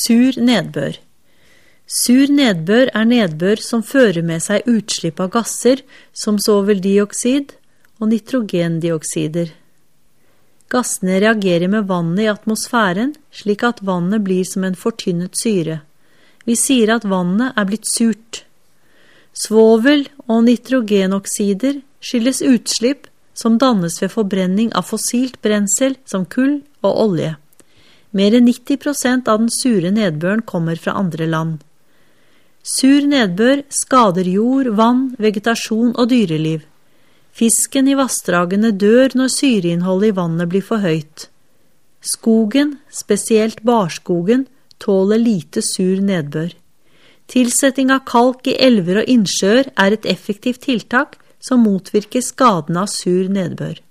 Sur nedbør. Sur nedbør nedbør som fører med seg utslipp av gasser som svoveldioksid og nitrogendioksider. Gassene reagerer med vannet i atmosfæren, slik at vannet blir som en fortynnet syre. Vi sier at vannet blitt surt. Svovel og nitrogenoksider skyldes utslipp som dannes ved forbrenning av fossilt brensel som kull og olje. Mer enn 90% av den sure nedbøren kommer fra andre land. Sur nedbør skader jord, vann, vegetasjon og dyreliv. Fisken i vassdragene dør når syreinnholdet i vannet blir for høyt. Skogen, spesielt barskogen, tåler lite sur nedbør. Tilsetting av kalk i elver og innsjøer et effektivt tiltak som motvirker skadene av sur nedbør.